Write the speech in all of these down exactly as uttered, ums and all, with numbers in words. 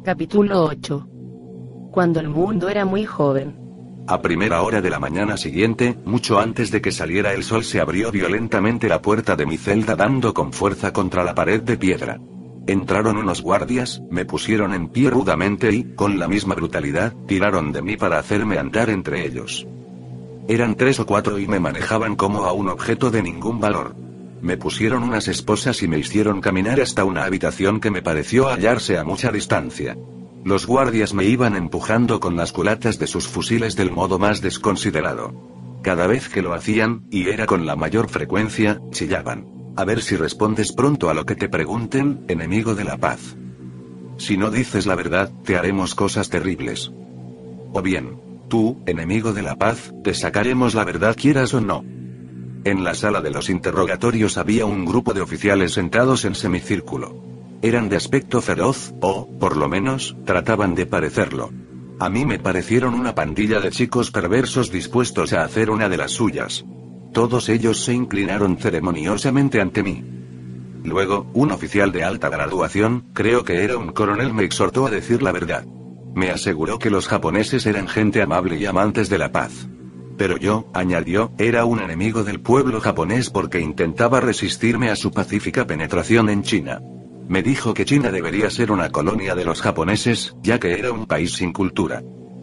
Capítulo ocho. Cuando el mundo era muy joven. A primera hora de la mañana siguiente, mucho antes de que saliera el sol, se abrió violentamente la puerta de mi celda dando con fuerza contra la pared de piedra. Entraron unos guardias, me pusieron en pie rudamente y, con la misma brutalidad, tiraron de mí para hacerme andar entre ellos. Eran tres o cuatro y me manejaban como a un objeto de ningún valor. Me pusieron unas esposas y me hicieron caminar hasta una habitación que me pareció hallarse a mucha distancia. Los guardias me iban empujando con las culatas de sus fusiles del modo más desconsiderado. Cada vez que lo hacían, y era con la mayor frecuencia, chillaban: a ver si respondes pronto a lo que te pregunten, enemigo de la paz. Si no dices la verdad, te haremos cosas terribles. O bien, tú, enemigo de la paz, te sacaremos la verdad quieras o no. En la sala de los interrogatorios había un grupo de oficiales sentados en semicírculo. Eran de aspecto feroz, o, por lo menos, trataban de parecerlo. A mí me parecieron una pandilla de chicos perversos dispuestos a hacer una de las suyas. Todos ellos se inclinaron ceremoniosamente ante mí. Luego, un oficial de alta graduación, creo que era un coronel, me exhortó a decir la verdad. Me aseguró que los japoneses eran gente amable y amantes de la paz. Pero yo, añadió, era un enemigo del pueblo japonés porque intentaba resistirme a su pacífica penetración en China. Me dijo que China debería ser una colonia de los japoneses, ya que era un país sin cultura.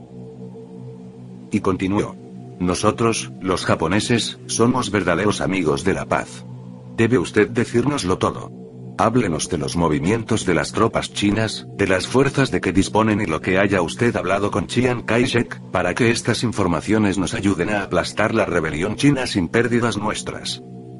Y continuó: nosotros, los japoneses, somos verdaderos amigos de la paz. Debe usted decírnoslo todo. Háblenos de los movimientos de las tropas chinas, de las fuerzas de que disponen y lo que haya usted hablado con Chiang Kai-shek, para que estas informaciones nos ayuden a aplastar la rebelión china sin pérdidas nuestras.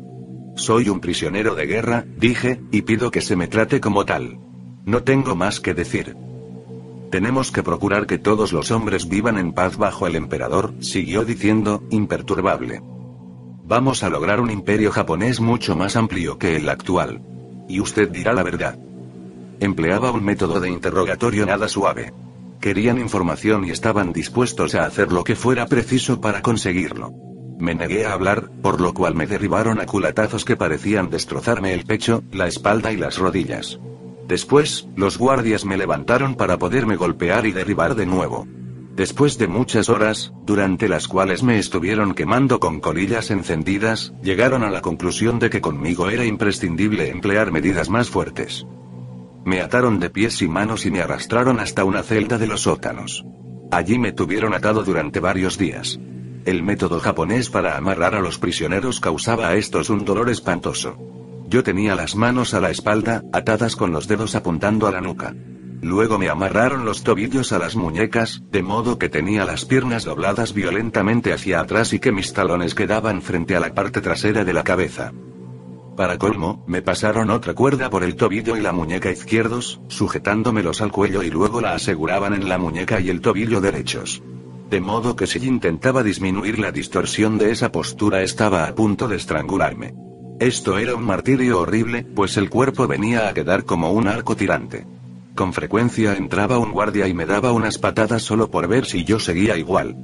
Soy un prisionero de guerra, dije, y pido que se me trate como tal. No tengo más que decir. Tenemos que procurar que todos los hombres vivan en paz bajo el emperador, siguió diciendo, imperturbable. Vamos a lograr un imperio japonés mucho más amplio que el actual. Y usted dirá la verdad. Empleaba un método de interrogatorio nada suave. Querían información y estaban dispuestos a hacer lo que fuera preciso para conseguirlo. Me negué a hablar, por lo cual me derribaron a culatazos que parecían destrozarme el pecho, la espalda y las rodillas. Después, los guardias me levantaron para poderme golpear y derribar de nuevo. Después de muchas horas, durante las cuales me estuvieron quemando con colillas encendidas, llegaron a la conclusión de que conmigo era imprescindible emplear medidas más fuertes. Me ataron de pies y manos y me arrastraron hasta una celda de los sótanos. Allí me tuvieron atado durante varios días. El método japonés para amarrar a los prisioneros causaba a estos un dolor espantoso. Yo tenía las manos a la espalda, atadas con los dedos apuntando a la nuca. Luego me amarraron los tobillos a las muñecas, de modo que tenía las piernas dobladas violentamente hacia atrás y que mis talones quedaban frente a la parte trasera de la cabeza. Para colmo, me pasaron otra cuerda por el tobillo y la muñeca izquierdos, sujetándomelos al cuello y luego la aseguraban en la muñeca y el tobillo derechos. De modo que si intentaba disminuir la distorsión de esa postura estaba a punto de estrangularme. Esto era un martirio horrible, pues el cuerpo venía a quedar como un arco tirante. Con frecuencia entraba un guardia y me daba unas patadas solo por ver si yo seguía igual.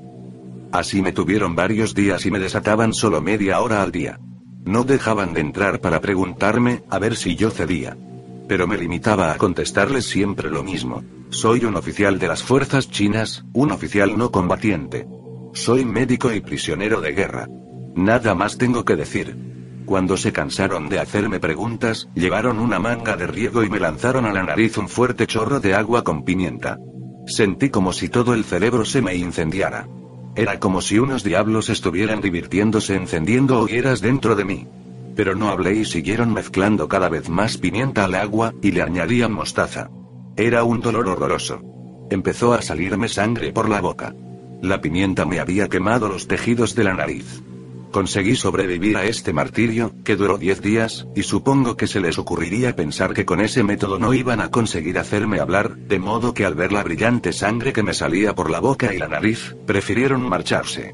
Así me tuvieron varios días y me desataban solo media hora al día. No dejaban de entrar para preguntarme, a ver si yo cedía. Pero me limitaba a contestarles siempre lo mismo. Soy un oficial de las fuerzas chinas, un oficial no combatiente. Soy médico y prisionero de guerra. Nada más tengo que decir. Cuando se cansaron de hacerme preguntas, llevaron una manga de riego y me lanzaron a la nariz un fuerte chorro de agua con pimienta. Sentí como si todo el cerebro se me incendiara. Era como si unos diablos estuvieran divirtiéndose encendiendo hogueras dentro de mí. Pero no hablé y siguieron mezclando cada vez más pimienta al agua, y le añadían mostaza. Era un dolor horroroso. Empezó a salirme sangre por la boca. La pimienta me había quemado los tejidos de la nariz. Conseguí sobrevivir a este martirio, que duró diez días, y supongo que se les ocurriría pensar que con ese método no iban a conseguir hacerme hablar, de modo que al ver la brillante sangre que me salía por la boca y la nariz, prefirieron marcharse.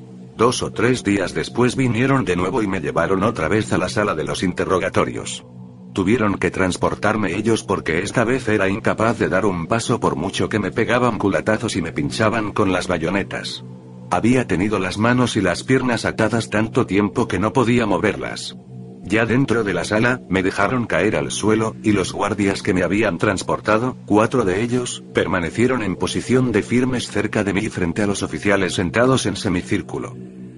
Dos o tres días después vinieron de nuevo y me llevaron otra vez a la sala de los interrogatorios. Tuvieron que transportarme ellos porque esta vez era incapaz de dar un paso por mucho que me pegaban culatazos y me pinchaban con las bayonetas. Había tenido las manos y las piernas atadas tanto tiempo que no podía moverlas. Ya dentro de la sala, me dejaron caer al suelo, y los guardias que me habían transportado, cuatro de ellos, permanecieron en posición de firmes cerca de mí frente a los oficiales sentados en semicírculo.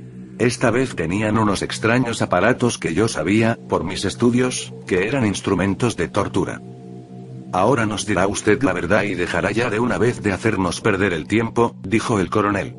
Esta vez tenían unos extraños aparatos que yo sabía, por mis estudios, que eran instrumentos de tortura. Ahora nos dirá usted la verdad y dejará ya de una vez de hacernos perder el tiempo, dijo el coronel.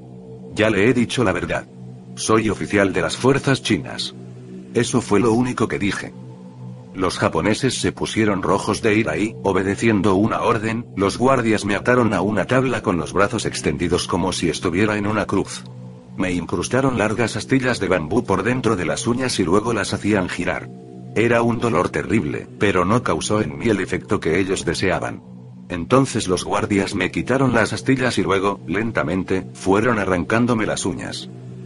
Ya le he dicho la verdad. Soy oficial de las fuerzas chinas. Eso fue lo único que dije. Los japoneses se pusieron rojos de ira y, obedeciendo una orden, los guardias me ataron a una tabla con los brazos extendidos como si estuviera en una cruz. Me incrustaron largas astillas de bambú por dentro de las uñas y luego las hacían girar. Era un dolor terrible, pero no causó en mí el efecto que ellos deseaban. Entonces los guardias me quitaron las astillas y luego, lentamente, fueron arrancándome las uñas.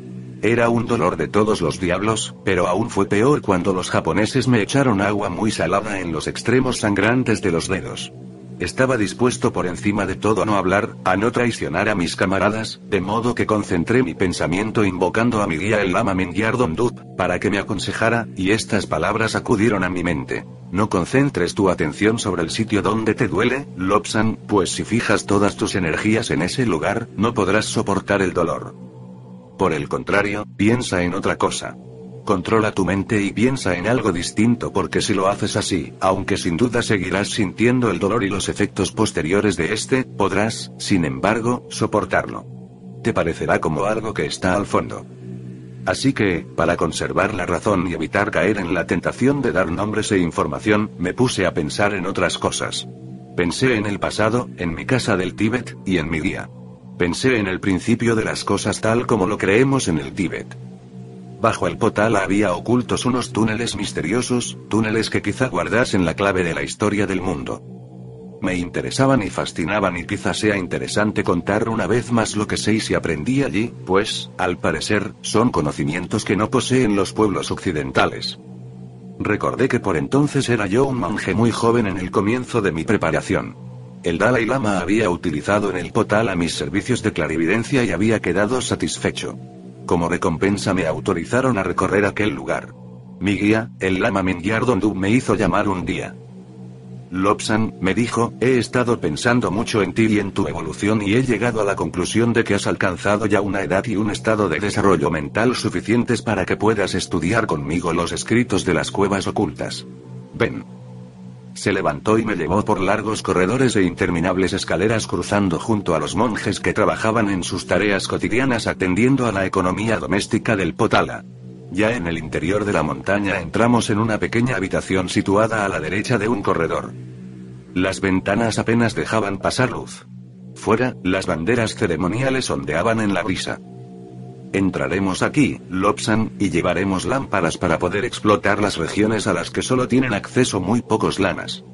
Era un dolor de todos los diablos, pero aún fue peor cuando los japoneses me echaron agua muy salada en los extremos sangrantes de los dedos. Estaba dispuesto por encima de todo a no hablar, a no traicionar a mis camaradas, de modo que concentré mi pensamiento invocando a mi guía el lama Mingyar Dondup, para que me aconsejara, y estas palabras acudieron a mi mente. No concentres tu atención sobre el sitio donde te duele, Lobsang, pues si fijas todas tus energías en ese lugar, no podrás soportar el dolor. Por el contrario, piensa en otra cosa. Controla tu mente y piensa en algo distinto porque si lo haces así, aunque sin duda seguirás sintiendo el dolor y los efectos posteriores de este, podrás, sin embargo, soportarlo. Te parecerá como algo que está al fondo. Así que, para conservar la razón y evitar caer en la tentación de dar nombres e información, me puse a pensar en otras cosas. Pensé en el pasado, en mi casa del Tíbet, y en mi guía. Pensé en el principio de las cosas tal como lo creemos en el Tíbet. Bajo el Potala había ocultos unos túneles misteriosos, túneles que quizá guardasen la clave de la historia del mundo. Me interesaban y fascinaban y quizá sea interesante contar una vez más lo que sé y si aprendí allí, pues, al parecer, son conocimientos que no poseen los pueblos occidentales. Recordé que por entonces era yo un monje muy joven en el comienzo de mi preparación. El Dalai Lama había utilizado en el Potala mis servicios de clarividencia y había quedado satisfecho. Como recompensa me autorizaron a recorrer aquel lugar. Mi guía, el lama Mingyar Dondup, me hizo llamar un día. Lobsang, me dijo, he estado pensando mucho en ti y en tu evolución y he llegado a la conclusión de que has alcanzado ya una edad y un estado de desarrollo mental suficientes para que puedas estudiar conmigo los escritos de las cuevas ocultas. Ven. Se levantó y me llevó por largos corredores e interminables escaleras cruzando junto a los monjes que trabajaban en sus tareas cotidianas atendiendo a la economía doméstica del Potala. Ya en el interior de la montaña entramos en una pequeña habitación situada a la derecha de un corredor. Las ventanas apenas dejaban pasar luz. Fuera, las banderas ceremoniales ondeaban en la brisa. Entraremos aquí, Lobsang, y llevaremos lámparas para poder explotar las regiones a las que solo tienen acceso muy pocos lamas.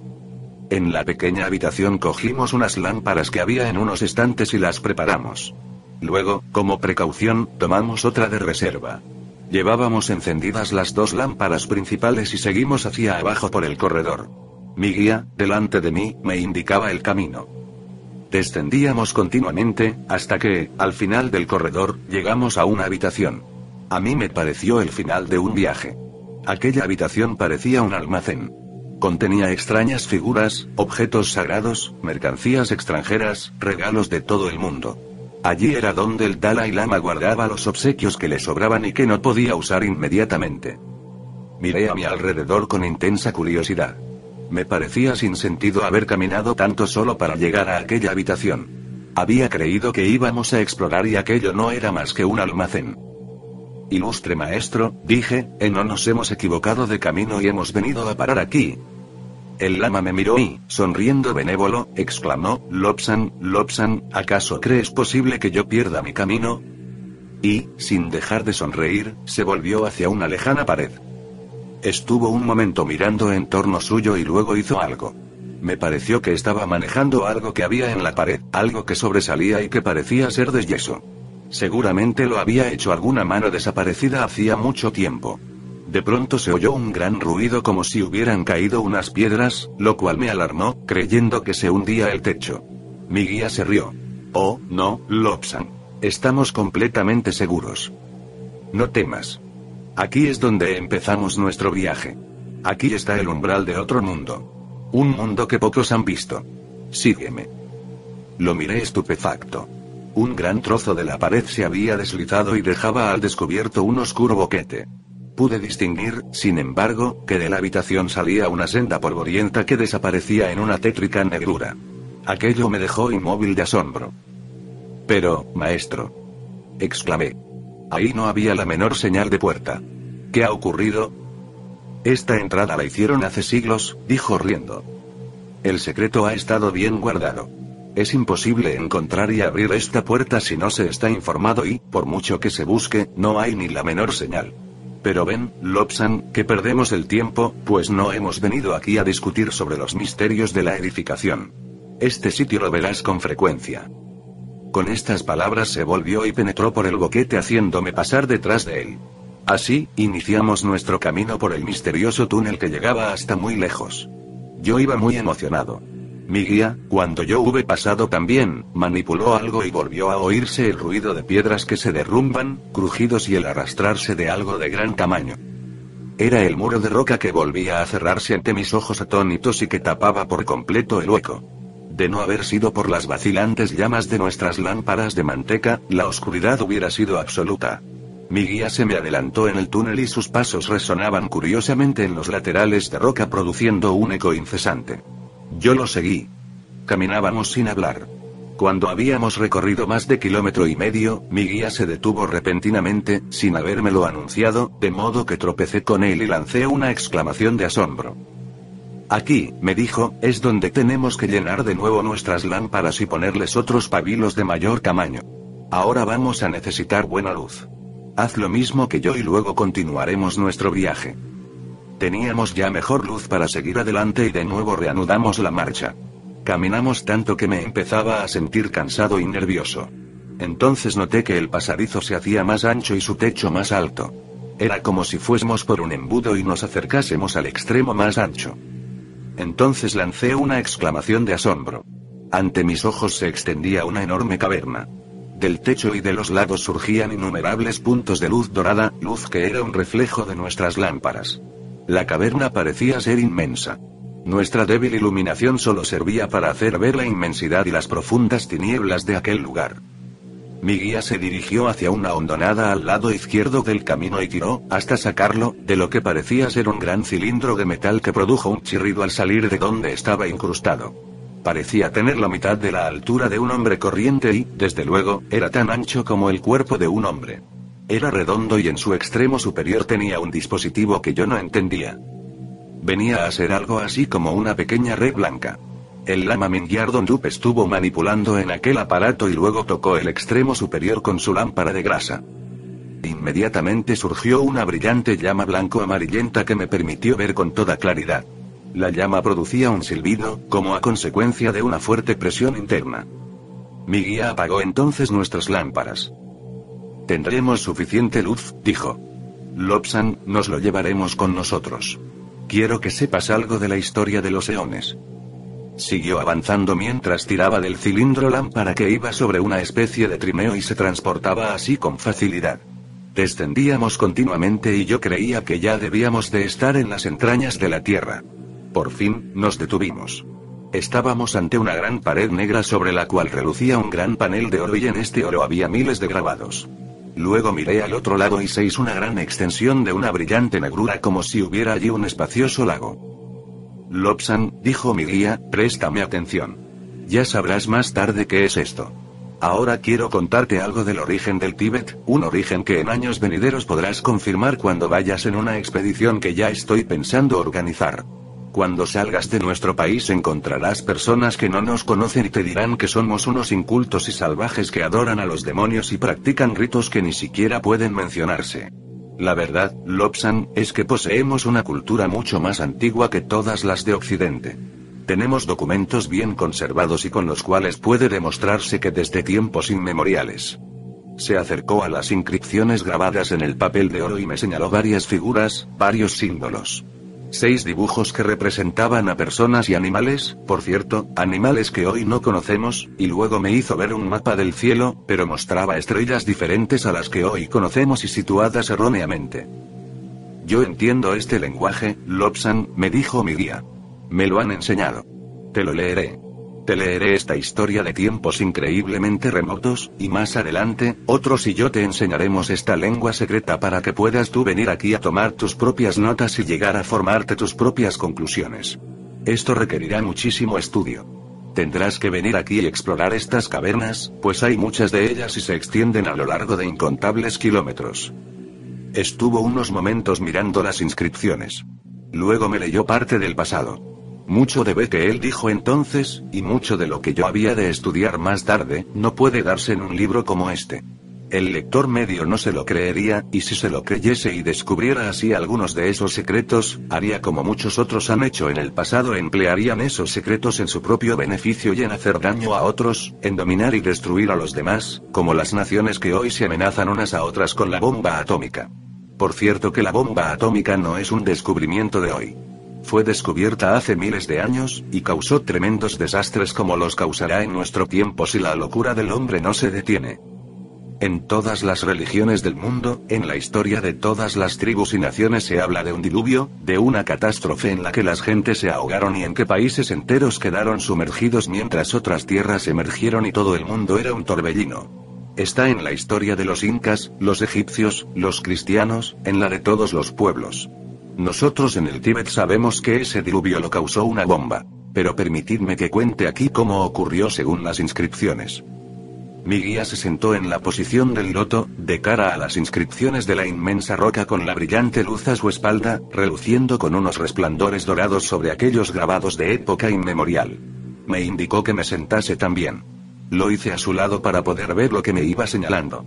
En la pequeña habitación cogimos unas lámparas que había en unos estantes y las preparamos. Luego, como precaución, tomamos otra de reserva. Llevábamos encendidas las dos lámparas principales y seguimos hacia abajo por el corredor. Mi guía, delante de mí, me indicaba el camino. Descendíamos continuamente, hasta que, al final del corredor, llegamos a una habitación. A mí me pareció el final de un viaje. Aquella habitación parecía un almacén. Contenía extrañas figuras, objetos sagrados, mercancías extranjeras, regalos de todo el mundo. Allí era donde el Dalai Lama guardaba los obsequios que le sobraban y que no podía usar inmediatamente. Miré a mi alrededor con intensa curiosidad. Me parecía sin sentido haber caminado tanto solo para llegar a aquella habitación. Había creído que íbamos a explorar y aquello no era más que un almacén. Ilustre maestro, dije, ¿eh, no nos hemos equivocado de camino y hemos venido a parar aquí? El lama me miró y, sonriendo benévolo, exclamó, Lobsang, Lobsang, ¿acaso crees posible que yo pierda mi camino? Y, sin dejar de sonreír, se volvió hacia una lejana pared. Estuvo un momento mirando en torno suyo y luego hizo algo. Me pareció que estaba manejando algo que había en la pared, algo que sobresalía y que parecía ser de yeso. Seguramente lo había hecho alguna mano desaparecida hacía mucho tiempo. De pronto se oyó un gran ruido como si hubieran caído unas piedras, lo cual me alarmó, creyendo que se hundía el techo. Mi guía se rió. Oh, no, Lobsang. Estamos completamente seguros. No temas. Aquí es donde empezamos nuestro viaje. Aquí está el umbral de otro mundo. Un mundo que pocos han visto. Sígueme. Lo miré estupefacto. Un gran trozo de la pared se había deslizado y dejaba al descubierto un oscuro boquete. Pude distinguir, sin embargo, que de la habitación salía una senda polvorienta que desaparecía en una tétrica negrura. Aquello me dejó inmóvil de asombro. Pero, maestro, exclamé. Ahí no había la menor señal de puerta. ¿Qué ha ocurrido? Esta entrada la hicieron hace siglos, dijo riendo. El secreto ha estado bien guardado. Es imposible encontrar y abrir esta puerta si no se está informado y, por mucho que se busque, no hay ni la menor señal. Pero ven, Lobsan, que perdemos el tiempo, pues no hemos venido aquí a discutir sobre los misterios de la edificación. Este sitio lo verás con frecuencia. Con estas palabras se volvió y penetró por el boquete haciéndome pasar detrás de él. Así, iniciamos nuestro camino por el misterioso túnel que llegaba hasta muy lejos. Yo iba muy emocionado. Mi guía, cuando yo hube pasado también, manipuló algo y volvió a oírse el ruido de piedras que se derrumban, crujidos y el arrastrarse de algo de gran tamaño. Era el muro de roca que volvía a cerrarse ante mis ojos atónitos y que tapaba por completo el hueco. De no haber sido por las vacilantes llamas de nuestras lámparas de manteca, la oscuridad hubiera sido absoluta. Mi guía se me adelantó en el túnel y sus pasos resonaban curiosamente en los laterales de roca produciendo un eco incesante. Yo lo seguí. Caminábamos sin hablar. Cuando habíamos recorrido más de kilómetro y medio, mi guía se detuvo repentinamente, sin habérmelo anunciado, de modo que tropecé con él y lancé una exclamación de asombro. Aquí, me dijo, es donde tenemos que llenar de nuevo nuestras lámparas y ponerles otros pabilos de mayor tamaño. Ahora vamos a necesitar buena luz. Haz lo mismo que yo y luego continuaremos nuestro viaje. Teníamos ya mejor luz para seguir adelante y de nuevo reanudamos la marcha. Caminamos tanto que me empezaba a sentir cansado y nervioso. Entonces noté que el pasadizo se hacía más ancho y su techo más alto. Era como si fuésemos por un embudo y nos acercásemos al extremo más ancho. Entonces lancé una exclamación de asombro. Ante mis ojos se extendía una enorme caverna. Del techo y de los lados surgían innumerables puntos de luz dorada, luz que era un reflejo de nuestras lámparas. La caverna parecía ser inmensa. Nuestra débil iluminación solo servía para hacer ver la inmensidad y las profundas tinieblas de aquel lugar. Mi guía se dirigió hacia una hondonada al lado izquierdo del camino y tiró, hasta sacarlo, de lo que parecía ser un gran cilindro de metal que produjo un chirrido al salir de donde estaba incrustado. Parecía tener la mitad de la altura de un hombre corriente y, desde luego, era tan ancho como el cuerpo de un hombre. Era redondo y en su extremo superior tenía un dispositivo que yo no entendía. Venía a ser algo así como una pequeña red blanca. El lama Mingyardon-Dup estuvo manipulando en aquel aparato y luego tocó el extremo superior con su lámpara de grasa. Inmediatamente surgió una brillante llama blanco-amarillenta que me permitió ver con toda claridad. La llama producía un silbido, como a consecuencia de una fuerte presión interna. Mi guía apagó entonces nuestras lámparas. «Tendremos suficiente luz», dijo. «Lobsan, nos lo llevaremos con nosotros. Quiero que sepas algo de la historia de los eones». Siguió avanzando mientras tiraba del cilindro lámpara que iba sobre una especie de trineo y se transportaba así con facilidad. Descendíamos continuamente y yo creía que ya debíamos de estar en las entrañas de la Tierra. Por fin, nos detuvimos. Estábamos ante una gran pared negra sobre la cual relucía un gran panel de oro y en este oro había miles de grabados. Luego miré al otro lado y se hizo una gran extensión de una brillante negrura como si hubiera allí un espacioso lago. «Lobsan», dijo mi guía, «préstame atención. Ya sabrás más tarde qué es esto. Ahora quiero contarte algo del origen del Tíbet, un origen que en años venideros podrás confirmar cuando vayas en una expedición que ya estoy pensando organizar. Cuando salgas de nuestro país encontrarás personas que no nos conocen y te dirán que somos unos incultos y salvajes que adoran a los demonios y practican ritos que ni siquiera pueden mencionarse. La verdad, Lobsan, es que poseemos una cultura mucho más antigua que todas las de Occidente. Tenemos documentos bien conservados y con los cuales puede demostrarse que desde tiempos inmemoriales». Se acercó a las inscripciones grabadas en el papel de oro y me señaló varias figuras, varios símbolos. Seis dibujos que representaban a personas y animales, por cierto, animales que hoy no conocemos, y luego me hizo ver un mapa del cielo, pero mostraba estrellas diferentes a las que hoy conocemos y situadas erróneamente. Yo entiendo este lenguaje, Lobsang, me dijo mi guía. Me lo han enseñado. Te lo leeré. Te leeré esta historia de tiempos increíblemente remotos, y más adelante, otros y yo te enseñaremos esta lengua secreta para que puedas tú venir aquí a tomar tus propias notas y llegar a formarte tus propias conclusiones. Esto requerirá muchísimo estudio. Tendrás que venir aquí y explorar estas cavernas, pues hay muchas de ellas y se extienden a lo largo de incontables kilómetros. Estuvo unos momentos mirando las inscripciones. Luego me leyó parte del pasado. Mucho de lo que él dijo entonces, y mucho de lo que yo había de estudiar más tarde, no puede darse en un libro como este. El lector medio no se lo creería, y si se lo creyese y descubriera así algunos de esos secretos, haría como muchos otros han hecho en el pasado: emplearían esos secretos en su propio beneficio y en hacer daño a otros, en dominar y destruir a los demás, como las naciones que hoy se amenazan unas a otras con la bomba atómica. Por cierto que la bomba atómica no es un descubrimiento de hoy. Fue descubierta hace miles de años, y causó tremendos desastres como los causará en nuestro tiempo si la locura del hombre no se detiene. En todas las religiones del mundo, en la historia de todas las tribus y naciones se habla de un diluvio, de una catástrofe en la que las gentes se ahogaron y en que países enteros quedaron sumergidos mientras otras tierras emergieron y todo el mundo era un torbellino. Está en la historia de los incas, los egipcios, los cristianos, en la de todos los pueblos. Nosotros en el Tíbet sabemos que ese diluvio lo causó una bomba. Pero permitidme que cuente aquí cómo ocurrió según las inscripciones. Mi guía se sentó en la posición del loto, de cara a las inscripciones de la inmensa roca con la brillante luz a su espalda, reluciendo con unos resplandores dorados sobre aquellos grabados de época inmemorial. Me indicó que me sentase también. Lo hice a su lado para poder ver lo que me iba señalando.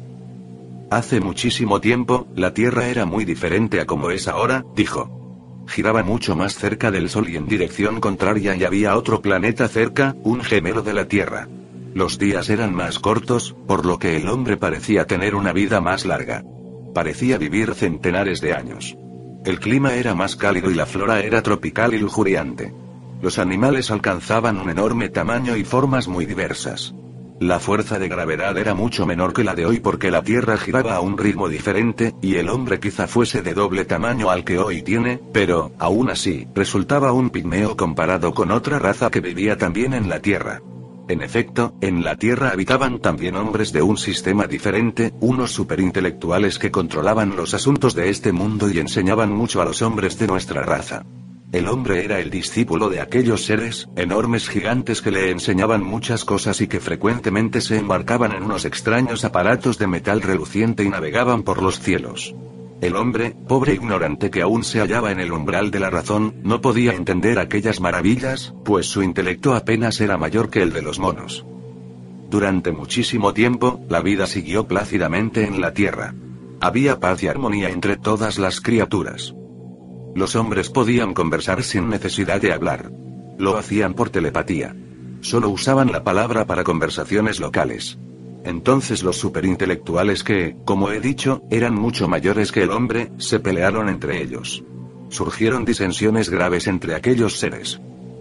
Hace muchísimo tiempo, la Tierra era muy diferente a como es ahora, dijo. Giraba mucho más cerca del Sol y en dirección contraria, y había otro planeta cerca, un gemelo de la Tierra. Los días eran más cortos, por lo que el hombre parecía tener una vida más larga. Parecía vivir centenares de años. El clima era más cálido y la flora era tropical y lujuriante. Los animales alcanzaban un enorme tamaño y formas muy diversas. La fuerza de gravedad era mucho menor que la de hoy porque la Tierra giraba a un ritmo diferente, y el hombre quizá fuese de doble tamaño al que hoy tiene, pero, aún así, resultaba un pigmeo comparado con otra raza que vivía también en la Tierra. En efecto, en la Tierra habitaban también hombres de un sistema diferente, unos superintelectuales que controlaban los asuntos de este mundo y enseñaban mucho a los hombres de nuestra raza. El hombre era el discípulo de aquellos seres, enormes gigantes que le enseñaban muchas cosas y que frecuentemente se embarcaban en unos extraños aparatos de metal reluciente y navegaban por los cielos. El hombre, pobre ignorante que aún se hallaba en el umbral de la razón, no podía entender aquellas maravillas, pues su intelecto apenas era mayor que el de los monos. Durante muchísimo tiempo, la vida siguió plácidamente en la Tierra. Había paz y armonía entre todas las criaturas. Los hombres podían conversar sin necesidad de hablar. Lo hacían por telepatía. Solo usaban la palabra para conversaciones locales. Entonces los superintelectuales que, como he dicho, eran mucho mayores que el hombre, se pelearon entre ellos. Surgieron disensiones graves entre aquellos seres.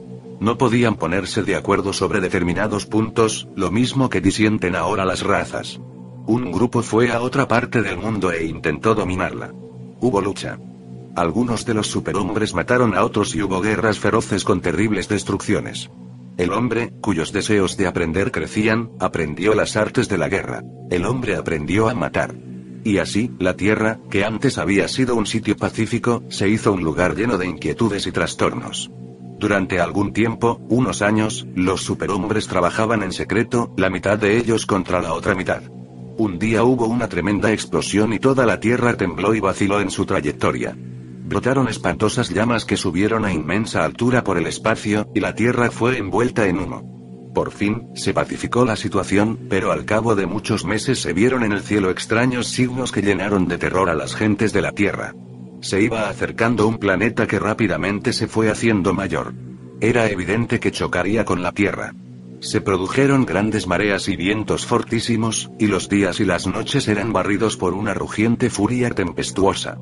No podían ponerse de acuerdo sobre determinados puntos, lo mismo que disienten ahora las razas. Un grupo fue a otra parte del mundo e intentó dominarla. Hubo lucha. Algunos de los superhombres mataron a otros y hubo guerras feroces con terribles destrucciones. El hombre, cuyos deseos de aprender crecían, aprendió las artes de la guerra. El hombre aprendió a matar. Y así, la Tierra, que antes había sido un sitio pacífico, se hizo un lugar lleno de inquietudes y trastornos. Durante algún tiempo, unos años, los superhombres trabajaban en secreto, la mitad de ellos contra la otra mitad. Un día hubo una tremenda explosión y toda la Tierra tembló y vaciló en su trayectoria. Brotaron espantosas llamas que subieron a inmensa altura por el espacio, y la Tierra fue envuelta en humo. Por fin, se pacificó la situación, pero al cabo de muchos meses se vieron en el cielo extraños signos que llenaron de terror a las gentes de la Tierra. Se iba acercando un planeta que rápidamente se fue haciendo mayor. Era evidente que chocaría con la Tierra. Se produjeron grandes mareas y vientos fortísimos, y los días y las noches eran barridos por una rugiente furia tempestuosa.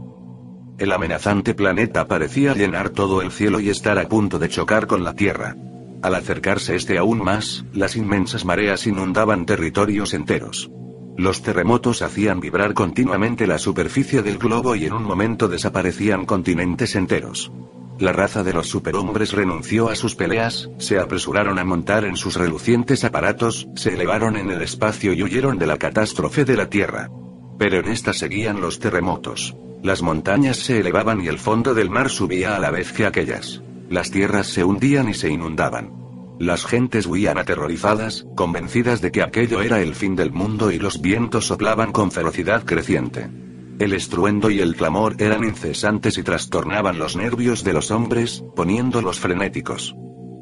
El amenazante planeta parecía llenar todo el cielo y estar a punto de chocar con la Tierra. Al acercarse este aún más, las inmensas mareas inundaban territorios enteros. Los terremotos hacían vibrar continuamente la superficie del globo y en un momento desaparecían continentes enteros. La raza de los superhombres renunció a sus peleas, se apresuraron a montar en sus relucientes aparatos, se elevaron en el espacio y huyeron de la catástrofe de la Tierra. Pero en esta seguían los terremotos. Las montañas se elevaban y el fondo del mar subía a la vez que aquellas. Las tierras se hundían y se inundaban. Las gentes huían aterrorizadas, convencidas de que aquello era el fin del mundo y los vientos soplaban con ferocidad creciente. El estruendo y el clamor eran incesantes y trastornaban los nervios de los hombres, poniéndolos frenéticos.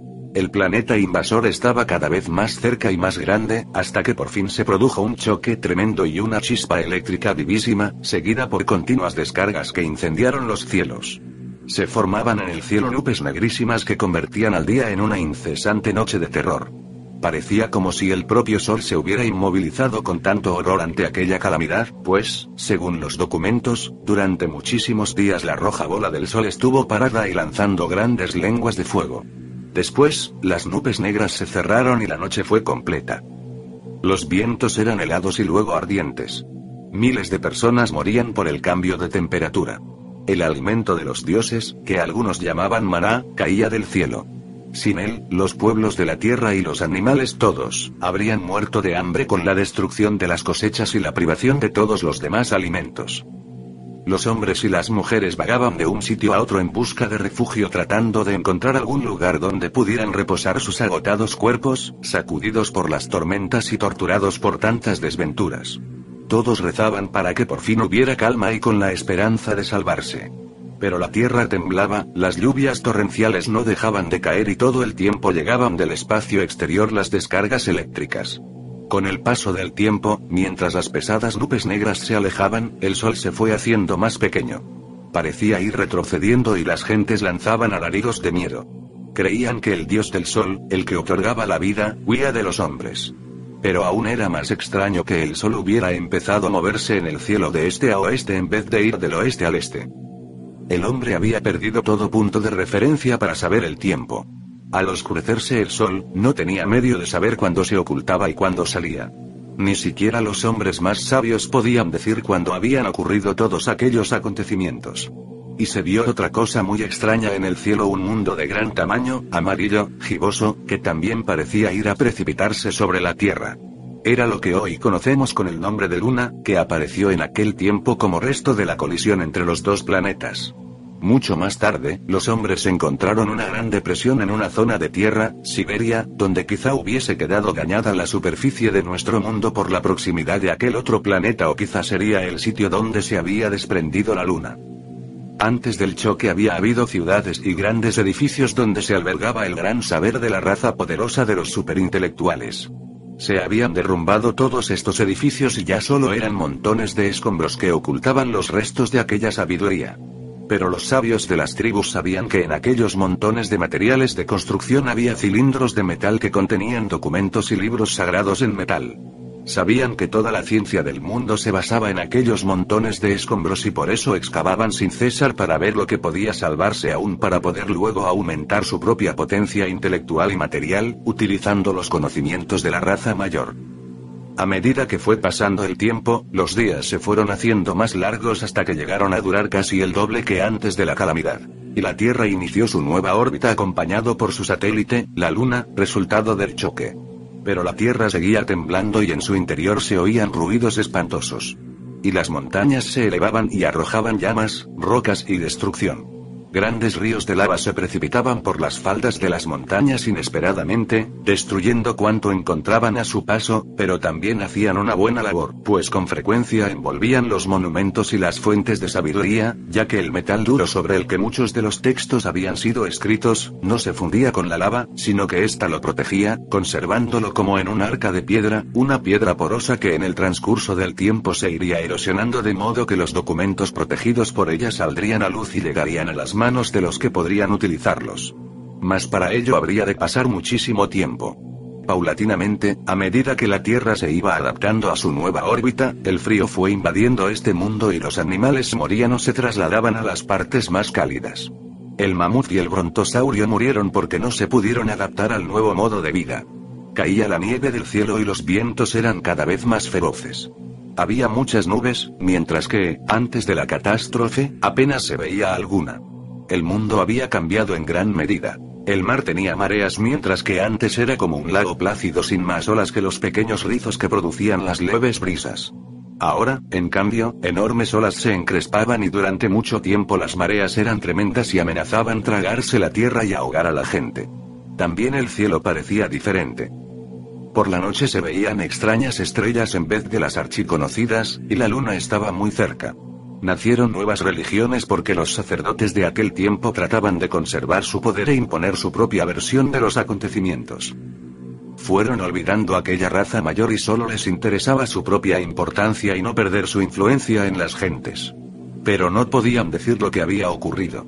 El planeta invasor estaba cada vez más cerca y más grande, hasta que por fin se produjo un choque tremendo y una chispa eléctrica vivísima, seguida por continuas descargas que incendiaron los cielos. Se formaban en el cielo nubes negrísimas que convertían al día en una incesante noche de terror. Parecía como si el propio sol se hubiera inmovilizado con tanto horror ante aquella calamidad, pues, según los documentos, durante muchísimos días la roja bola del sol estuvo parada y lanzando grandes lenguas de fuego. Después, las nubes negras se cerraron y la noche fue completa. Los vientos eran helados y luego ardientes. Miles de personas morían por el cambio de temperatura. El alimento de los dioses, que algunos llamaban maná, caía del cielo. Sin él, los pueblos de la tierra y los animales todos, habrían muerto de hambre con la destrucción de las cosechas y la privación de todos los demás alimentos. Los hombres y las mujeres vagaban de un sitio a otro en busca de refugio tratando de encontrar algún lugar donde pudieran reposar sus agotados cuerpos, sacudidos por las tormentas y torturados por tantas desventuras. Todos rezaban para que por fin hubiera calma y con la esperanza de salvarse. Pero la tierra temblaba, las lluvias torrenciales no dejaban de caer y todo el tiempo llegaban del espacio exterior las descargas eléctricas. Con el paso del tiempo, mientras las pesadas nubes negras se alejaban, el sol se fue haciendo más pequeño. Parecía ir retrocediendo y las gentes lanzaban alaridos de miedo. Creían que el dios del sol, el que otorgaba la vida, huía de los hombres. Pero aún era más extraño que el sol hubiera empezado a moverse en el cielo de este a oeste en vez de ir del oeste al este. El hombre había perdido todo punto de referencia para saber el tiempo. Al oscurecerse el sol, no tenía medio de saber cuándo se ocultaba y cuándo salía. Ni siquiera los hombres más sabios podían decir cuándo habían ocurrido todos aquellos acontecimientos. Y se vio otra cosa muy extraña en el cielo, un mundo de gran tamaño, amarillo, giboso, que también parecía ir a precipitarse sobre la Tierra. Era lo que hoy conocemos con el nombre de Luna, que apareció en aquel tiempo como resto de la colisión entre los dos planetas. Mucho más tarde, los hombres encontraron una gran depresión en una zona de tierra, Siberia, donde quizá hubiese quedado dañada la superficie de nuestro mundo por la proximidad de aquel otro planeta o quizá sería el sitio donde se había desprendido la Luna. Antes del choque había habido ciudades y grandes edificios donde se albergaba el gran saber de la raza poderosa de los superintelectuales. Se habían derrumbado todos estos edificios y ya solo eran montones de escombros que ocultaban los restos de aquella sabiduría. Pero los sabios de las tribus sabían que en aquellos montones de materiales de construcción había cilindros de metal que contenían documentos y libros sagrados en metal. Sabían que toda la ciencia del mundo se basaba en aquellos montones de escombros y por eso excavaban sin cesar para ver lo que podía salvarse aún para poder luego aumentar su propia potencia intelectual y material, utilizando los conocimientos de la raza mayor. A medida que fue pasando el tiempo, los días se fueron haciendo más largos hasta que llegaron a durar casi el doble que antes de la calamidad. Y la Tierra inició su nueva órbita acompañado por su satélite, la Luna, resultado del choque. Pero la Tierra seguía temblando y en su interior se oían ruidos espantosos. Y las montañas se elevaban y arrojaban llamas, rocas y destrucción. Grandes ríos de lava se precipitaban por las faldas de las montañas inesperadamente, destruyendo cuanto encontraban a su paso, pero también hacían una buena labor, pues con frecuencia envolvían los monumentos y las fuentes de sabiduría, ya que el metal duro sobre el que muchos de los textos habían sido escritos, no se fundía con la lava, sino que ésta lo protegía, conservándolo como en un arca de piedra, una piedra porosa que en el transcurso del tiempo se iría erosionando de modo que los documentos protegidos por ella saldrían a luz y llegarían a las manos de los que podrían utilizarlos. Mas para ello habría de pasar muchísimo tiempo. Paulatinamente, a medida que la Tierra se iba adaptando a su nueva órbita, el frío fue invadiendo este mundo y los animales morían o se trasladaban a las partes más cálidas. El mamut y el brontosaurio murieron porque no se pudieron adaptar al nuevo modo de vida. Caía la nieve del cielo y los vientos eran cada vez más feroces. Había muchas nubes, mientras que, antes de la catástrofe, apenas se veía alguna. El mundo había cambiado en gran medida. El mar tenía mareas mientras que antes era como un lago plácido sin más olas que los pequeños rizos que producían las leves brisas. Ahora, en cambio, enormes olas se encrespaban y durante mucho tiempo las mareas eran tremendas y amenazaban tragarse la tierra y ahogar a la gente. También el cielo parecía diferente. Por la noche se veían extrañas estrellas en vez de las archiconocidas, y la luna estaba muy cerca. Nacieron nuevas religiones porque los sacerdotes de aquel tiempo trataban de conservar su poder e imponer su propia versión de los acontecimientos. Fueron olvidando aquella raza mayor y solo les interesaba su propia importancia y no perder su influencia en las gentes. Pero no podían decir lo que había ocurrido.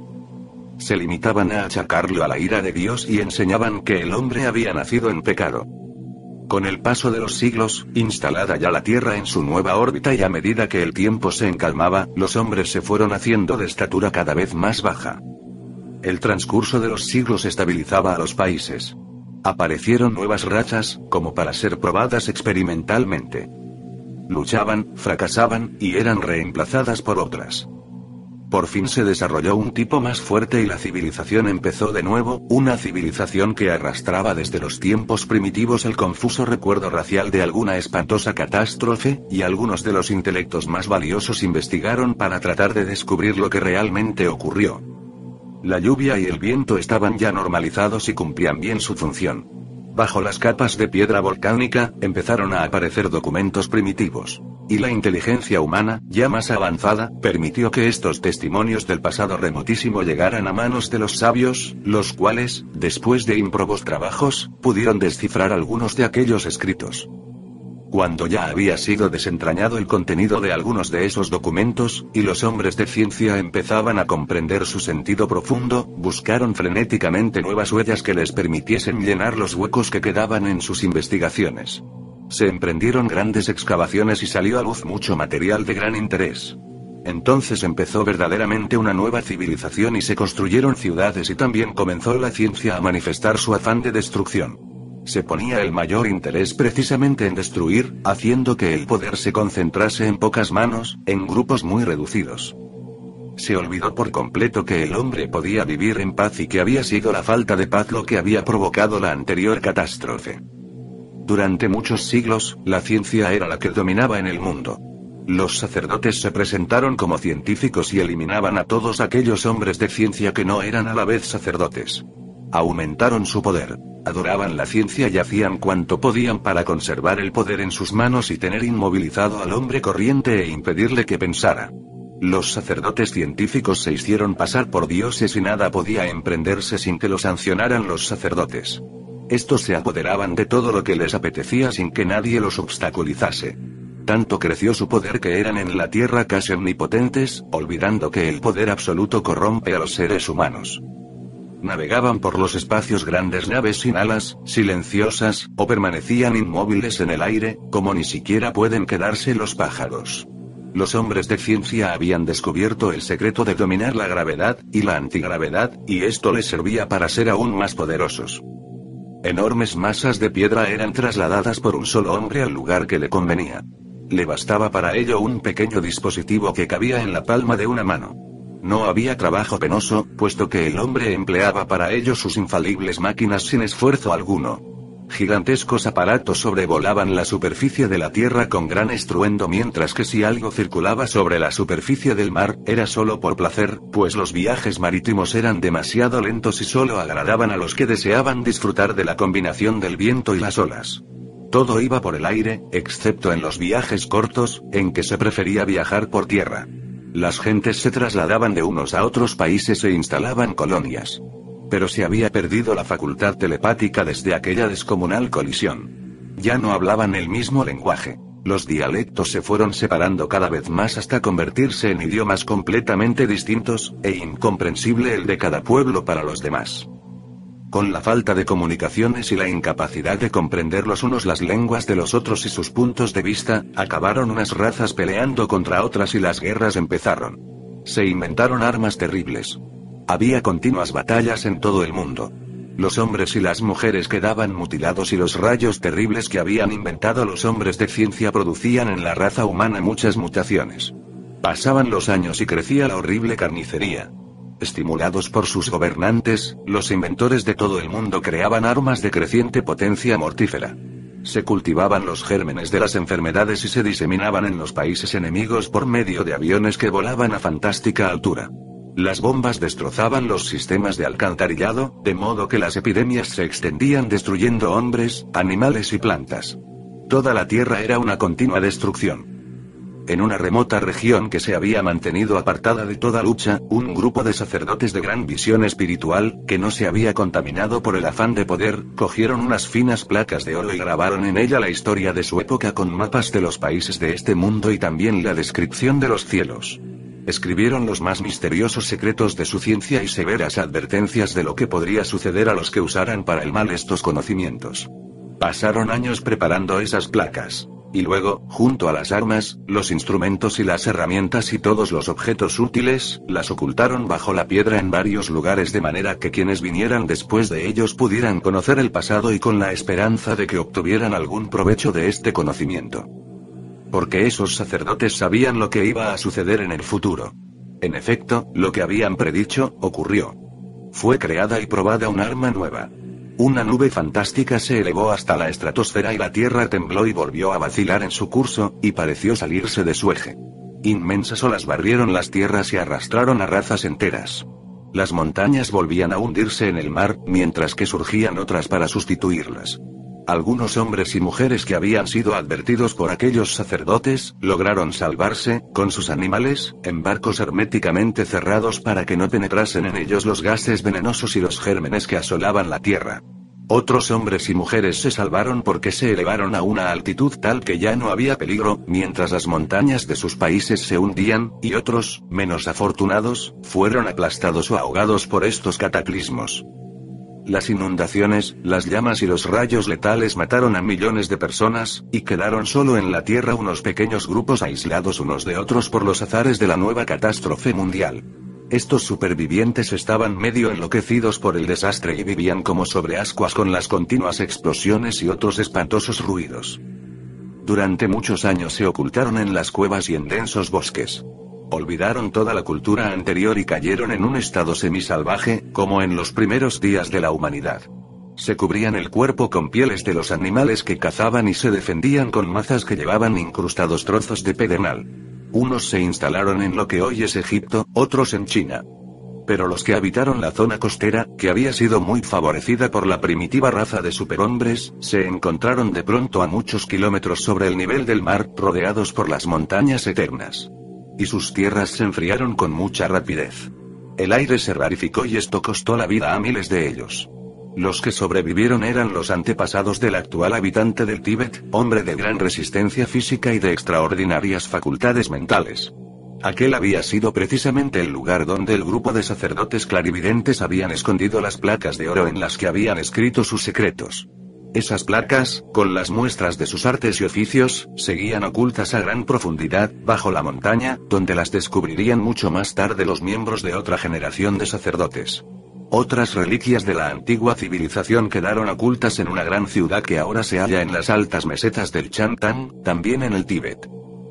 Se limitaban a achacarlo a la ira de Dios y enseñaban que el hombre había nacido en pecado. Con el paso de los siglos, instalada ya la Tierra en su nueva órbita y a medida que el tiempo se encalmaba, los hombres se fueron haciendo de estatura cada vez más baja. El transcurso de los siglos estabilizaba a los países. Aparecieron nuevas razas, como para ser probadas experimentalmente. Luchaban, fracasaban, y eran reemplazadas por otras. Por fin se desarrolló un tipo más fuerte y la civilización empezó de nuevo, una civilización que arrastraba desde los tiempos primitivos el confuso recuerdo racial de alguna espantosa catástrofe, y algunos de los intelectos más valiosos investigaron para tratar de descubrir lo que realmente ocurrió. La lluvia y el viento estaban ya normalizados y cumplían bien su función. Bajo las capas de piedra volcánica, empezaron a aparecer documentos primitivos. Y la inteligencia humana, ya más avanzada, permitió que estos testimonios del pasado remotísimo llegaran a manos de los sabios, los cuales, después de ímprobos trabajos, pudieron descifrar algunos de aquellos escritos. Cuando ya había sido desentrañado el contenido de algunos de esos documentos, y los hombres de ciencia empezaban a comprender su sentido profundo, buscaron frenéticamente nuevas huellas que les permitiesen llenar los huecos que quedaban en sus investigaciones. Se emprendieron grandes excavaciones y salió a luz mucho material de gran interés. Entonces empezó verdaderamente una nueva civilización y se construyeron ciudades y también comenzó la ciencia a manifestar su afán de destrucción. Se ponía el mayor interés precisamente en destruir, haciendo que el poder se concentrase en pocas manos, en grupos muy reducidos. Se olvidó por completo que el hombre podía vivir en paz y que había sido la falta de paz lo que había provocado la anterior catástrofe. Durante muchos siglos, la ciencia era la que dominaba en el mundo. Los sacerdotes se presentaron como científicos y eliminaban a todos aquellos hombres de ciencia que no eran a la vez sacerdotes. Aumentaron su poder, adoraban la ciencia y hacían cuanto podían para conservar el poder en sus manos y tener inmovilizado al hombre corriente e impedirle que pensara. Los sacerdotes científicos se hicieron pasar por dioses y nada podía emprenderse sin que lo sancionaran los sacerdotes. Estos se apoderaban de todo lo que les apetecía sin que nadie los obstaculizase. Tanto creció su poder que eran en la tierra casi omnipotentes, olvidando que el poder absoluto corrompe a los seres humanos. Navegaban por los espacios grandes naves sin alas, silenciosas, o permanecían inmóviles en el aire, como ni siquiera pueden quedarse los pájaros. Los hombres de ciencia habían descubierto el secreto de dominar la gravedad, y la antigravedad, y esto les servía para ser aún más poderosos. Enormes masas de piedra eran trasladadas por un solo hombre al lugar que le convenía. Le bastaba para ello un pequeño dispositivo que cabía en la palma de una mano. No había trabajo penoso, puesto que el hombre empleaba para ello sus infalibles máquinas sin esfuerzo alguno. Gigantescos aparatos sobrevolaban la superficie de la Tierra con gran estruendo, mientras que si algo circulaba sobre la superficie del mar, era solo por placer, pues los viajes marítimos eran demasiado lentos y solo agradaban a los que deseaban disfrutar de la combinación del viento y las olas. Todo iba por el aire, excepto en los viajes cortos, en que se prefería viajar por tierra. Las gentes se trasladaban de unos a otros países e instalaban colonias. Pero se había perdido la facultad telepática desde aquella descomunal colisión. Ya no hablaban el mismo lenguaje. Los dialectos se fueron separando cada vez más hasta convertirse en idiomas completamente distintos, e incomprensible el de cada pueblo para los demás. Con la falta de comunicaciones y la incapacidad de comprender los unos las lenguas de los otros y sus puntos de vista, acabaron unas razas peleando contra otras y las guerras empezaron. Se inventaron armas terribles. Había continuas batallas en todo el mundo. Los hombres y las mujeres quedaban mutilados y los rayos terribles que habían inventado los hombres de ciencia producían en la raza humana muchas mutaciones. Pasaban los años y crecía la horrible carnicería. Estimulados por sus gobernantes, los inventores de todo el mundo creaban armas de creciente potencia mortífera. Se cultivaban los gérmenes de las enfermedades y se diseminaban en los países enemigos por medio de aviones que volaban a fantástica altura. Las bombas destrozaban los sistemas de alcantarillado, de modo que las epidemias se extendían destruyendo hombres, animales y plantas. Toda la tierra era una continua destrucción. En una remota región que se había mantenido apartada de toda lucha, un grupo de sacerdotes de gran visión espiritual, que no se había contaminado por el afán de poder, cogieron unas finas placas de oro y grabaron en ella la historia de su época con mapas de los países de este mundo y también la descripción de los cielos. Escribieron los más misteriosos secretos de su ciencia y severas advertencias de lo que podría suceder a los que usaran para el mal estos conocimientos. Pasaron años preparando esas placas. Y luego, junto a las armas, los instrumentos y las herramientas y todos los objetos útiles, las ocultaron bajo la piedra en varios lugares de manera que quienes vinieran después de ellos pudieran conocer el pasado y con la esperanza de que obtuvieran algún provecho de este conocimiento. Porque esos sacerdotes sabían lo que iba a suceder en el futuro. En efecto, lo que habían predicho, ocurrió. Fue creada y probada un arma nueva. Una nube fantástica se elevó hasta la estratosfera y la Tierra tembló y volvió a vacilar en su curso, y pareció salirse de su eje. Inmensas olas barrieron las tierras y arrastraron a razas enteras. Las montañas volvían a hundirse en el mar, mientras que surgían otras para sustituirlas. Algunos hombres y mujeres que habían sido advertidos por aquellos sacerdotes, lograron salvarse, con sus animales, en barcos herméticamente cerrados para que no penetrasen en ellos los gases venenosos y los gérmenes que asolaban la tierra. Otros hombres y mujeres se salvaron porque se elevaron a una altitud tal que ya no había peligro, mientras las montañas de sus países se hundían, y otros, menos afortunados, fueron aplastados o ahogados por estos cataclismos. Las inundaciones, las llamas y los rayos letales mataron a millones de personas, y quedaron solo en la tierra unos pequeños grupos aislados unos de otros por los azares de la nueva catástrofe mundial. Estos supervivientes estaban medio enloquecidos por el desastre y vivían como sobre ascuas con las continuas explosiones y otros espantosos ruidos. Durante muchos años se ocultaron en las cuevas y en densos bosques. Olvidaron toda la cultura anterior y cayeron en un estado semisalvaje, como en los primeros días de la humanidad. Se cubrían el cuerpo con pieles de los animales que cazaban y se defendían con mazas que llevaban incrustados trozos de pedernal. Unos se instalaron en lo que hoy es Egipto, otros en China. Pero los que habitaron la zona costera, que había sido muy favorecida por la primitiva raza de superhombres, se encontraron de pronto a muchos kilómetros sobre el nivel del mar, rodeados por las montañas eternas. Y sus tierras se enfriaron con mucha rapidez. El aire se rarificó y esto costó la vida a miles de ellos. Los que sobrevivieron eran los antepasados del actual habitante del Tíbet, hombre de gran resistencia física y de extraordinarias facultades mentales. Aquel había sido precisamente el lugar donde el grupo de sacerdotes clarividentes habían escondido las placas de oro en las que habían escrito sus secretos. Esas placas, con las muestras de sus artes y oficios, seguían ocultas a gran profundidad, bajo la montaña, donde las descubrirían mucho más tarde los miembros de otra generación de sacerdotes. Otras reliquias de la antigua civilización quedaron ocultas en una gran ciudad que ahora se halla en las altas mesetas del Changtang, también en el Tíbet.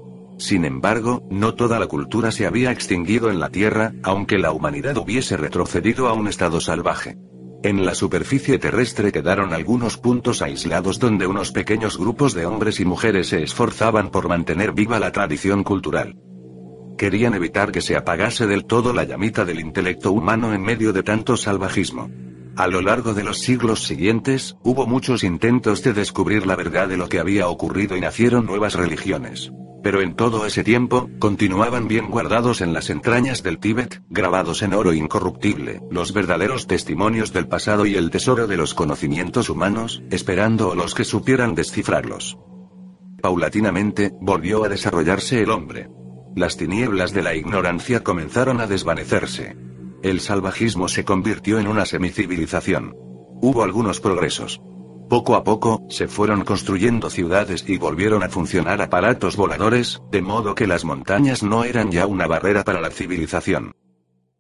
Sin embargo, no toda la cultura se había extinguido en la Tierra, aunque la humanidad hubiese retrocedido a un estado salvaje. En la superficie terrestre quedaron algunos puntos aislados donde unos pequeños grupos de hombres y mujeres se esforzaban por mantener viva la tradición cultural. Querían evitar que se apagase del todo la llamita del intelecto humano en medio de tanto salvajismo. A lo largo de los siglos siguientes, hubo muchos intentos de descubrir la verdad de lo que había ocurrido y nacieron nuevas religiones. Pero en todo ese tiempo, continuaban bien guardados en las entrañas del Tíbet, grabados en oro incorruptible, los verdaderos testimonios del pasado y el tesoro de los conocimientos humanos, esperando a los que supieran descifrarlos. Paulatinamente, volvió a desarrollarse el hombre. Las tinieblas de la ignorancia comenzaron a desvanecerse. El salvajismo se convirtió en una semicivilización. Hubo algunos progresos. Poco a poco, se fueron construyendo ciudades y volvieron a funcionar aparatos voladores, de modo que las montañas no eran ya una barrera para la civilización.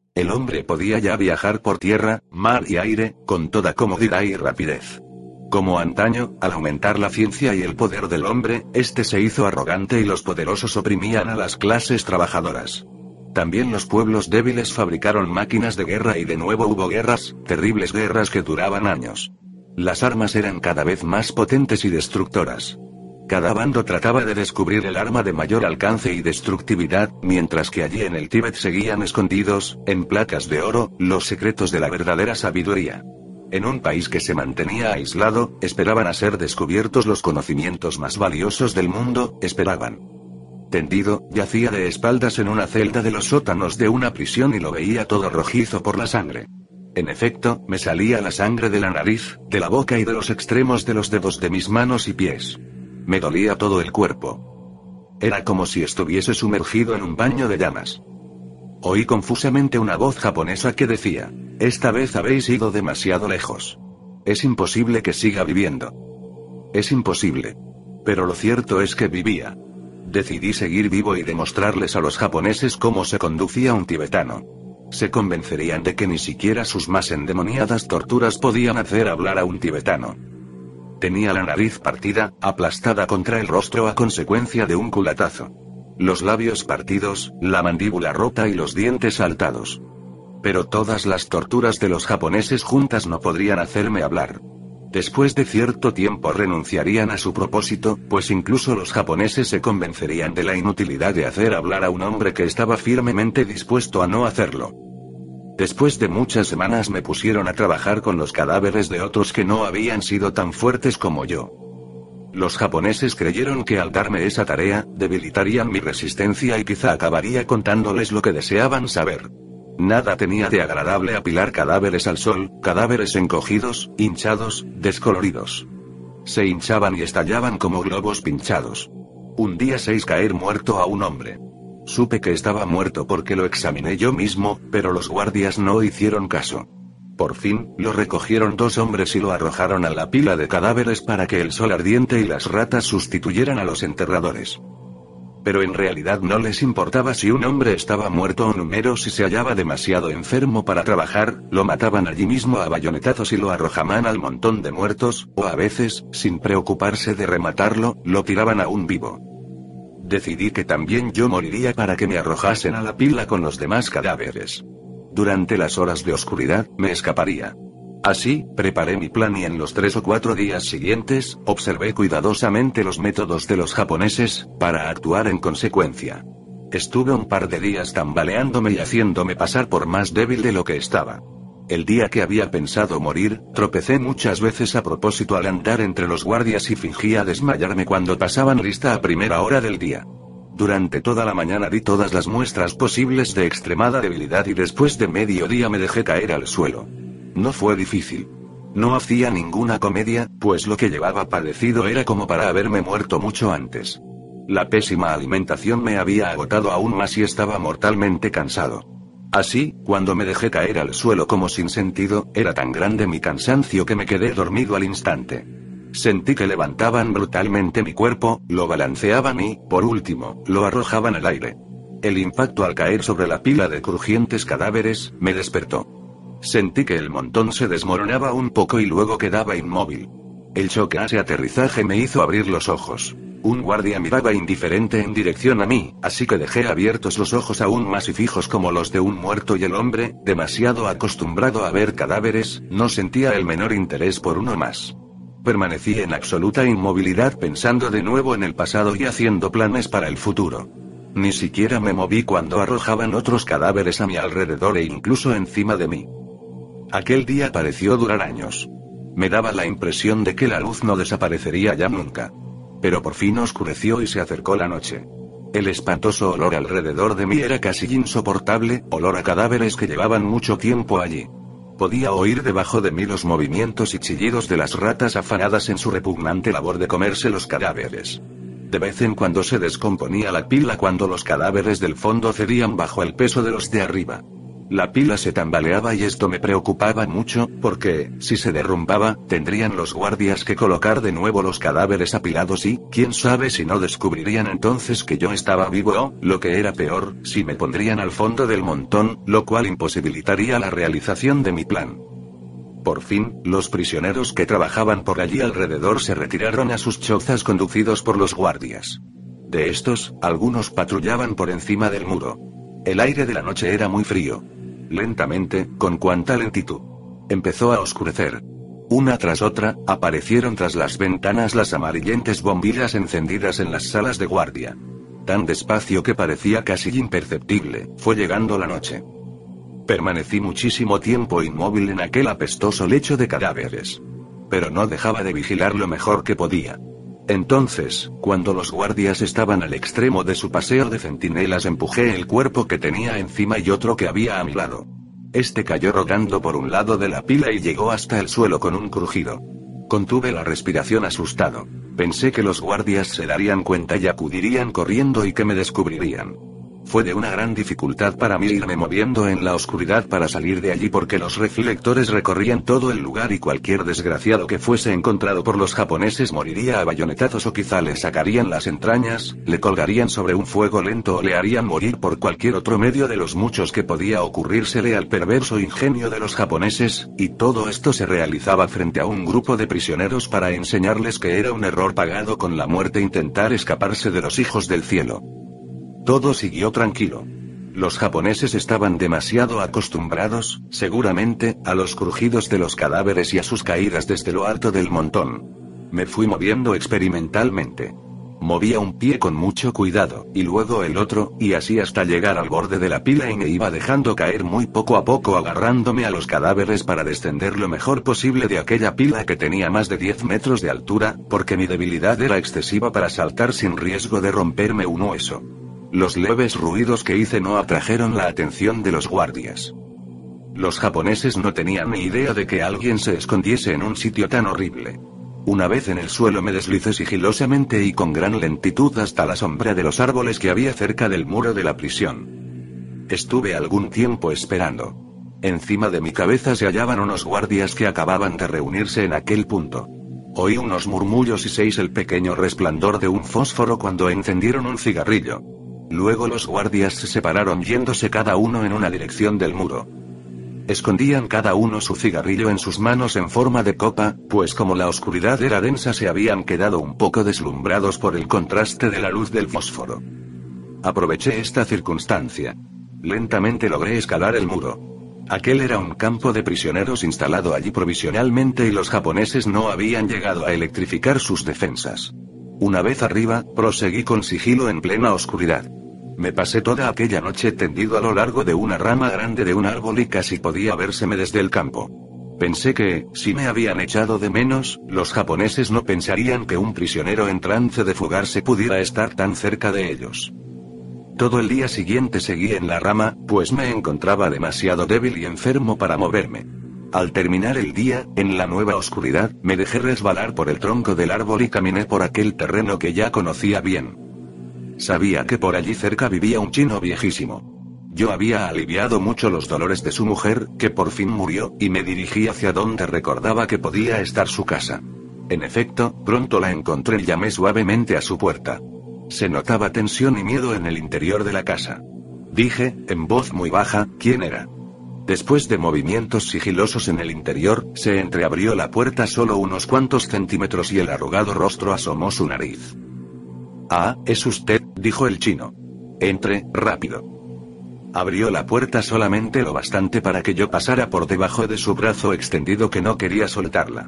El hombre podía ya viajar por tierra, mar y aire, con toda comodidad y rapidez. Como antaño, al aumentar la ciencia y el poder del hombre, este se hizo arrogante y los poderosos oprimían a las clases trabajadoras. También los pueblos débiles fabricaron máquinas de guerra y de nuevo hubo guerras, terribles guerras que duraban años. Las armas eran cada vez más potentes y destructoras. Cada bando trataba de descubrir el arma de mayor alcance y destructividad, mientras que allí en el Tíbet seguían escondidos, en placas de oro, los secretos de la verdadera sabiduría. En un país que se mantenía aislado, esperaban a ser descubiertos los conocimientos más valiosos del mundo, esperaban. Tendido, yacía de espaldas en una celda de los sótanos de una prisión y lo veía todo rojizo por la sangre. En efecto, me salía la sangre de la nariz, de la boca y de los extremos de los dedos de mis manos y pies. Me dolía todo el cuerpo. Era como si estuviese sumergido en un baño de llamas. Oí confusamente una voz japonesa que decía: «Esta vez habéis ido demasiado lejos. Es imposible que siga viviendo». Es imposible. Pero lo cierto es que vivía. Decidí seguir vivo y demostrarles a los japoneses cómo se conducía un tibetano. Se convencerían de que ni siquiera sus más endemoniadas torturas podían hacer hablar a un tibetano. Tenía la nariz partida, aplastada contra el rostro a consecuencia de un culatazo. Los labios partidos, la mandíbula rota y los dientes saltados. Pero todas las torturas de los japoneses juntas no podrían hacerme hablar. Después de cierto tiempo renunciarían a su propósito, pues incluso los japoneses se convencerían de la inutilidad de hacer hablar a un hombre que estaba firmemente dispuesto a no hacerlo. Después de muchas semanas me pusieron a trabajar con los cadáveres de otros que no habían sido tan fuertes como yo. Los japoneses creyeron que al darme esa tarea, debilitarían mi resistencia y quizá acabaría contándoles lo que deseaban saber. Nada tenía de agradable apilar cadáveres al sol, cadáveres encogidos, hinchados, descoloridos. Se hinchaban y estallaban como globos pinchados. Un día seis caer muerto a un hombre. Supe que estaba muerto porque lo examiné yo mismo, pero los guardias no hicieron caso. Por fin, lo recogieron dos hombres y lo arrojaron a la pila de cadáveres para que el sol ardiente y las ratas sustituyeran a los enterradores. Pero en realidad no les importaba si un hombre estaba muerto o número si se hallaba demasiado enfermo para trabajar, lo mataban allí mismo a bayonetazos y lo arrojaban al montón de muertos, o a veces, sin preocuparse de rematarlo, lo tiraban aún vivo. Decidí que también yo moriría para que me arrojasen a la pila con los demás cadáveres. Durante las horas de oscuridad, me escaparía. Así, preparé mi plan y en los tres o cuatro días siguientes, observé cuidadosamente los métodos de los japoneses, para actuar en consecuencia. Estuve un par de días tambaleándome y haciéndome pasar por más débil de lo que estaba. El día que había pensado morir, tropecé muchas veces a propósito al andar entre los guardias y fingía desmayarme cuando pasaban lista a primera hora del día. Durante toda la mañana di todas las muestras posibles de extremada debilidad y después de mediodía me dejé caer al suelo. No fue difícil. No hacía ninguna comedia, pues lo que llevaba padecido era como para haberme muerto mucho antes. La pésima alimentación me había agotado aún más y estaba mortalmente cansado. Así, cuando me dejé caer al suelo como sin sentido, era tan grande mi cansancio que me quedé dormido al instante. Sentí que levantaban brutalmente mi cuerpo, lo balanceaban y, por último, lo arrojaban al aire. El impacto al caer sobre la pila de crujientes cadáveres, me despertó. Sentí que el montón se desmoronaba un poco y luego quedaba inmóvil. El choque a ese aterrizaje me hizo abrir los ojos. Un guardia miraba indiferente en dirección a mí, así que dejé abiertos los ojos aún más y fijos como los de un muerto y el hombre, demasiado acostumbrado a ver cadáveres, no sentía el menor interés por uno más. Permanecí en absoluta inmovilidad pensando de nuevo en el pasado y haciendo planes para el futuro. Ni siquiera me moví cuando arrojaban otros cadáveres a mi alrededor e incluso encima de mí. Aquel día pareció durar años. Me daba la impresión de que la luz no desaparecería ya nunca. Pero por fin oscureció y se acercó la noche. El espantoso olor alrededor de mí era casi insoportable, olor a cadáveres que llevaban mucho tiempo allí. Podía oír debajo de mí los movimientos y chillidos de las ratas afanadas en su repugnante labor de comerse los cadáveres. De vez en cuando se descomponía la pila cuando los cadáveres del fondo cedían bajo el peso de los de arriba. La pila se tambaleaba y esto me preocupaba mucho, porque, si se derrumbaba, tendrían los guardias que colocar de nuevo los cadáveres apilados y, quién sabe si no descubrirían entonces que yo estaba vivo o, lo que era peor, si me pondrían al fondo del montón, lo cual imposibilitaría la realización de mi plan. Por fin, los prisioneros que trabajaban por allí alrededor se retiraron a sus chozas conducidos por los guardias. De estos, algunos patrullaban por encima del muro. El aire de la noche era muy frío. Lentamente, con cuanta lentitud. Empezó a oscurecer. Una tras otra, aparecieron tras las ventanas las amarillentes bombillas encendidas en las salas de guardia. Tan despacio que parecía casi imperceptible, fue llegando la noche. Permanecí muchísimo tiempo inmóvil en aquel apestoso lecho de cadáveres. Pero no dejaba de vigilar lo mejor que podía. Entonces, cuando los guardias estaban al extremo de su paseo de centinelas, empujé el cuerpo que tenía encima y otro que había a mi lado. Este cayó rodando por un lado de la pila y llegó hasta el suelo con un crujido. Contuve la respiración asustado. Pensé que los guardias se darían cuenta y acudirían corriendo y que me descubrirían. Fue de una gran dificultad para mí irme moviendo en la oscuridad para salir de allí porque los reflectores recorrían todo el lugar y cualquier desgraciado que fuese encontrado por los japoneses moriría a bayonetazos o quizá le sacarían las entrañas, le colgarían sobre un fuego lento o le harían morir por cualquier otro medio de los muchos que podía ocurrírsele al perverso ingenio de los japoneses, y todo esto se realizaba frente a un grupo de prisioneros para enseñarles que era un error pagado con la muerte intentar escaparse de los hijos del cielo. Todo siguió tranquilo. Los japoneses estaban demasiado acostumbrados, seguramente, a los crujidos de los cadáveres y a sus caídas desde lo alto del montón. Me fui moviendo experimentalmente. Movía un pie con mucho cuidado, y luego el otro, y así hasta llegar al borde de la pila y me iba dejando caer muy poco a poco agarrándome a los cadáveres para descender lo mejor posible de aquella pila que tenía más de diez metros de altura, porque mi debilidad era excesiva para saltar sin riesgo de romperme un hueso. Los leves ruidos que hice no atrajeron la atención de los guardias. Los japoneses no tenían ni idea de que alguien se escondiese en un sitio tan horrible. Una vez en el suelo me deslicé sigilosamente y con gran lentitud hasta la sombra de los árboles que había cerca del muro de la prisión. Estuve algún tiempo esperando. Encima de mi cabeza se hallaban unos guardias que acababan de reunirse en aquel punto. Oí unos murmullos y seis el pequeño resplandor de un fósforo cuando encendieron un cigarrillo. Luego los guardias se separaron yéndose cada uno en una dirección del muro. Escondían cada uno su cigarrillo en sus manos en forma de copa, pues como la oscuridad era densa se habían quedado un poco deslumbrados por el contraste de la luz del fósforo. Aproveché esta circunstancia. Lentamente logré escalar el muro. Aquel era un campo de prisioneros instalado allí provisionalmente y los japoneses no habían llegado a electrificar sus defensas. Una vez arriba, proseguí con sigilo en plena oscuridad. Me pasé toda aquella noche tendido a lo largo de una rama grande de un árbol y casi podía vérseme desde el campo. Pensé que, si me habían echado de menos, los japoneses no pensarían que un prisionero en trance de fugarse pudiera estar tan cerca de ellos. Todo el día siguiente seguí en la rama, pues me encontraba demasiado débil y enfermo para moverme. Al terminar el día, en la nueva oscuridad, me dejé resbalar por el tronco del árbol y caminé por aquel terreno que ya conocía bien. Sabía que por allí cerca vivía un chino viejísimo. Yo había aliviado mucho los dolores de su mujer, que por fin murió, y me dirigí hacia donde recordaba que podía estar su casa. En efecto, pronto la encontré y llamé suavemente a su puerta. Se notaba tensión y miedo en el interior de la casa. Dije, en voz muy baja, ¿quién era? Después de movimientos sigilosos en el interior, se entreabrió la puerta solo unos cuantos centímetros y el arrugado rostro asomó su nariz. «Ah, es usted», dijo el chino. «Entre, rápido». Abrió la puerta solamente lo bastante para que yo pasara por debajo de su brazo extendido que no quería soltarla.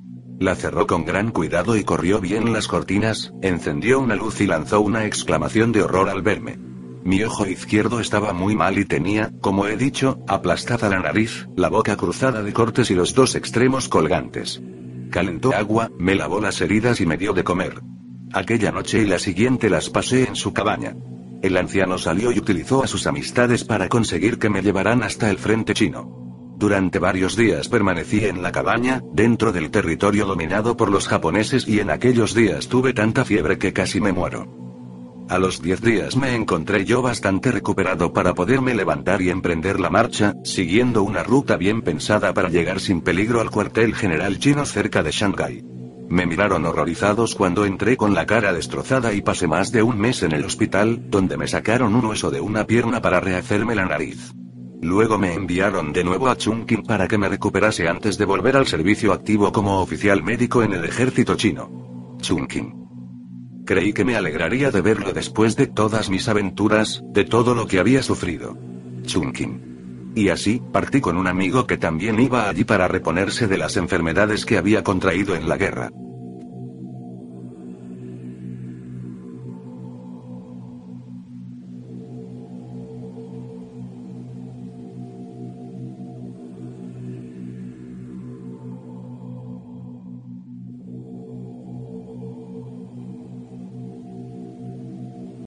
La cerró con gran cuidado y corrió bien las cortinas, encendió una luz y lanzó una exclamación de horror al verme. Mi ojo izquierdo estaba muy mal y tenía, como he dicho, aplastada la nariz, la boca cruzada de cortes y los dos extremos colgantes. Calentó agua, me lavó las heridas y me dio de comer. Aquella noche y la siguiente las pasé en su cabaña. El anciano salió y utilizó a sus amistades para conseguir que me llevaran hasta el frente chino. Durante varios días permanecí en la cabaña, dentro del territorio dominado por los japoneses y en aquellos días tuve tanta fiebre que casi me muero. A los diez días me encontré yo bastante recuperado para poderme levantar y emprender la marcha, siguiendo una ruta bien pensada para llegar sin peligro al cuartel general chino cerca de Shanghái. Me miraron horrorizados cuando entré con la cara destrozada y pasé más de un mes en el hospital, donde me sacaron un hueso de una pierna para rehacerme la nariz. Luego me enviaron de nuevo a Chungking para que me recuperase antes de volver al servicio activo como oficial médico en el ejército chino. Chungking. Creí que me alegraría de verlo después de todas mis aventuras, de todo lo que había sufrido. Chungking. Y así, partí con un amigo que también iba allí para reponerse de las enfermedades que había contraído en la guerra.